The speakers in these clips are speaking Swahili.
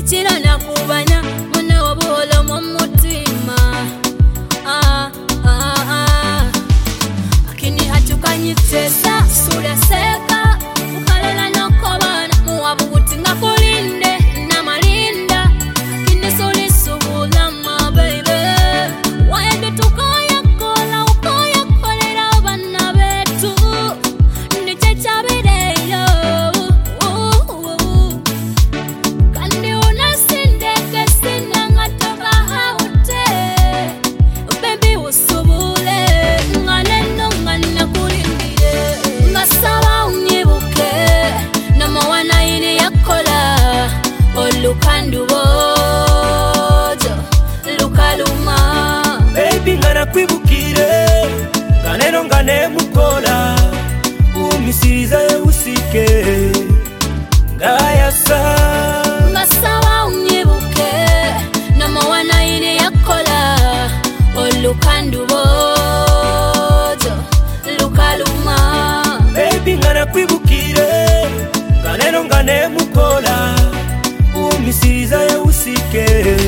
Chira na kubanya mwana wabuholo mumutima. Akini hatukanyitesa sura seka ukalela nokobana muwabuguti nga kulinde na malinda akini suli subula ma baby waende tukaya kola ukaya kolera bana betu ndiche chabireyo kandi unasindeke sina ngatoka haute baby usubule nganeno ngana kulindire ngasaba unyibuke namawana ine yakola olukandu bojo lukaluma baby ngana kwibukire nganeno ngane mukola umisiriza usike ngayasa ngasaba unyibuke namawana ine yakola olukandu bojo lukaluma baby ngana kwibukire nganeno ngane mukola umisiriza usike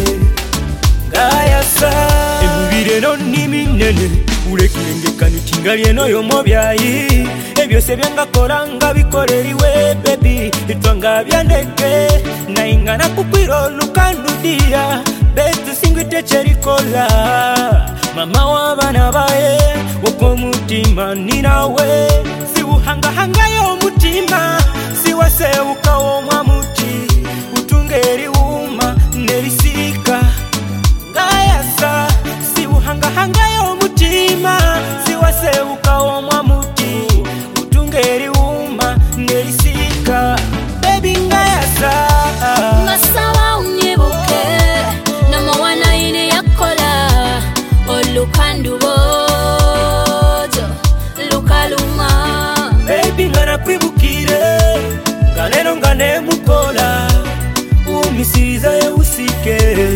ngayasa ebubire no niminene ulekirengekani tingalyeno yomobyayi ebyose byangakola nga bikoleriwe baby itwanga byandeke naingana kukwira olukandudia betu singwite cherikola mama wabana baye wokomutima ninawe siuhangahanga yomutima siwaseuka womwamuti utungeri wuma nerisika ngayasa siuhangahanga yomutima siwaseuka womwamuti utungeri wuma nerisika baby ngayasa ngasaba unyibuke namawana ine yakola olukandu bojo lukaluma baby ngana kwibukire nganeno ngane mukola umisiriza usike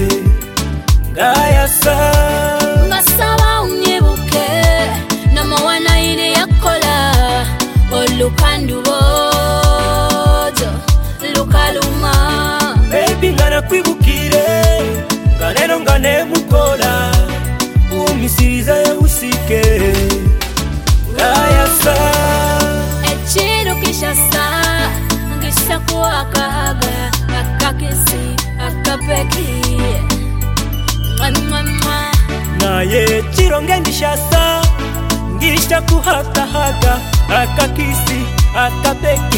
ngayasa ngasaba unyibuke namawana ine yakola olukandu bojo lukaluma baby ngana kwibukire nganeno ngane mukola umisiriza usike ngayasa echiro kishasa ngisha kuakaga akakisi akapeki mwa naye chironge ndishasa ngisha kuhatahaga akakisi akapeki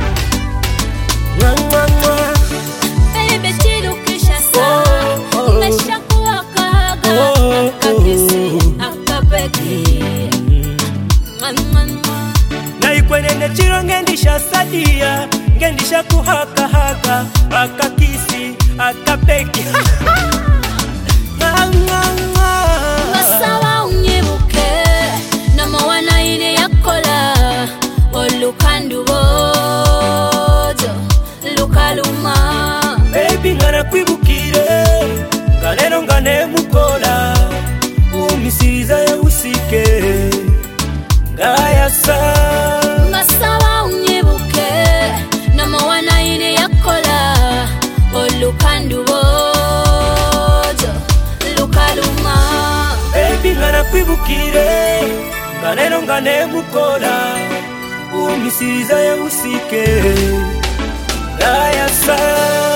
mwa baby chiro kishasa ngisha kuakaga akakisi akapeki mwa naikwenene chironge ndishasadia ngendisha kuhakahaga akakisi akapeki ngasaba unyibuke namawana ine yakola olukandu bojo lukaluma baby ngana kwibukire nganeno ngane mukola umisiriza usike ngayasa ngasaba unyibuke namawana ine yakola olukandu bojo lukaluma baby ngana kwibukire nganeno ngane mukola umisiriza usike ngayasa